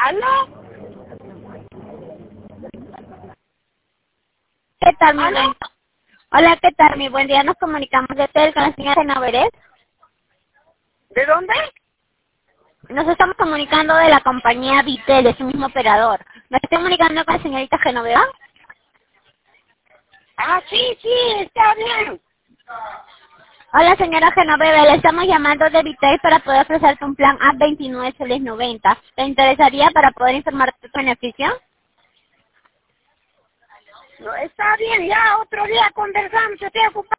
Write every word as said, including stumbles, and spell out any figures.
¿Aló? ¿Qué tal, mi ¿Aló? buen? Hola, ¿qué tal, mi buen día? Nos comunicamos de Tel con la señora Genoveres. ¿De dónde? Nos estamos comunicando de la compañía Vitel, de su mismo operador. ¿Me estoy comunicando con la señorita Genoveva? Ah, sí, sí, está bien. Hola, señora Genoveva, le estamos llamando de Vitel para poder ofrecerte un plan a veintinueve soles noventa. ¿Te interesaría para poder informarte de tu beneficio? No, está bien, ya otro día conversamos, estoy ocupado.